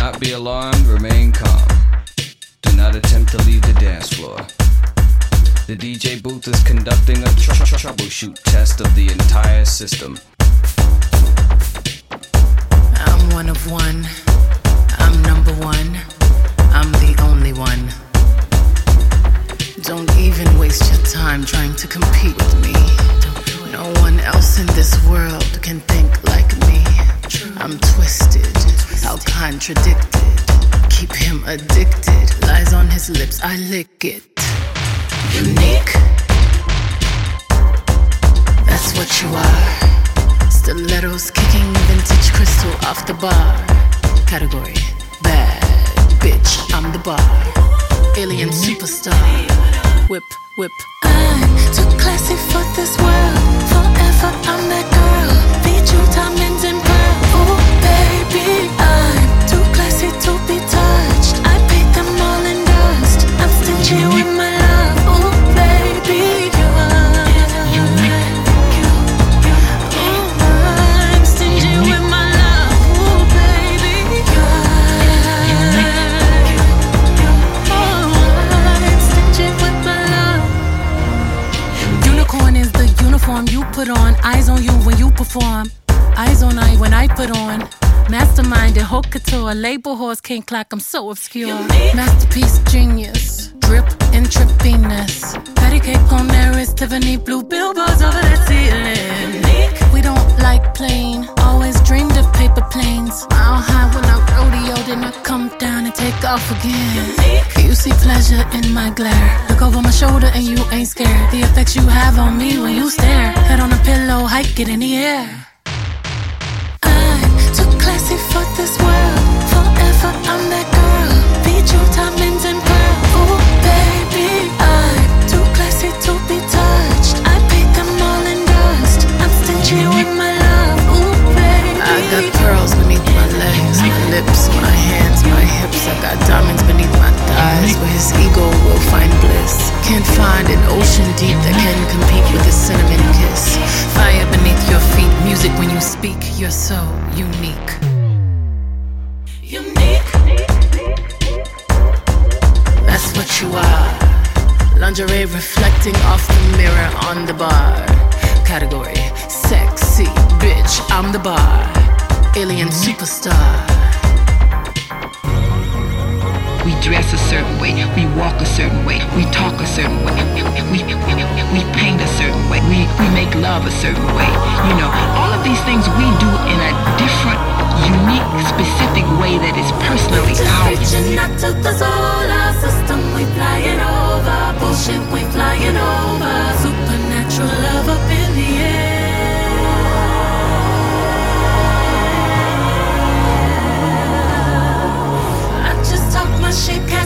not be alarmed, remain calm. Do not attempt to leave the dance floor. The DJ booth is conducting a troubleshoot test of the entire system. I'm one of one. I'm number one. I'm the only one. Don't even waste your time trying to compete with me. No one else in this world can think like me. I'm twisted, how contradicted. Keep him addicted. Lies on his lips, I lick it. Unique, that's what you are. Stilettos kicking vintage crystal off the bar. Category, bad bitch, I'm the bar. Alien superstar, whip, whip. I'm too classy for this world. Forever I'm that girl. Feed you diamonds and pearls. Oh baby, I'm too classy to be touched. I paid them all in dust. I'm stingy with my love. Oh baby, I'm stingy with my love. Oh baby, I'm stingy with my love. Unicorn is the uniform you put on. Eyes on you when you perform. Eyes on I when I put on. Mastermind and haute couture. Label horse can't clock, I'm so obscure. Masterpiece genius. Drip intravenous. Patty cake on there is Tiffany blue. Billboards over that ceiling. We don't like plain. Always dreamed of paper planes. Mile high when I rodeo, then I come down and take off again. You see pleasure in my glare. Look over my shoulder and you ain't scared. The effects you have on me when you stare. Head on a pillow, hike it in the air. I'm too classy for this world. Forever I'm that girl. Feed you diamonds and pearls. Oh baby, I'm too classy to be touched. I paid them all in dust. I'm stingy with my love. Oh baby, I got pearls beneath my legs, my lips, my hands, my hips. I got diamonds beneath my thighs, where his ego will find bliss. Can't find an ocean deep that can compete with a cinnamon kiss. Fire beneath your feet, music when you speak. You're so unique. Unique. That's what you are. Lingerie reflecting off the mirror on the bar. Category, sexy bitch, I'm the bar. Alien superstar. We dress a certain way, we walk a certain way, we talk a certain way, we paint a certain way, we make love a certain way. You know, all of these things we do in a different, unique, specific way that is personally ours. Reaching out to the solar system, we flying over. Bullshit, we flying over. Supernatural love up in the air. Talk my shit.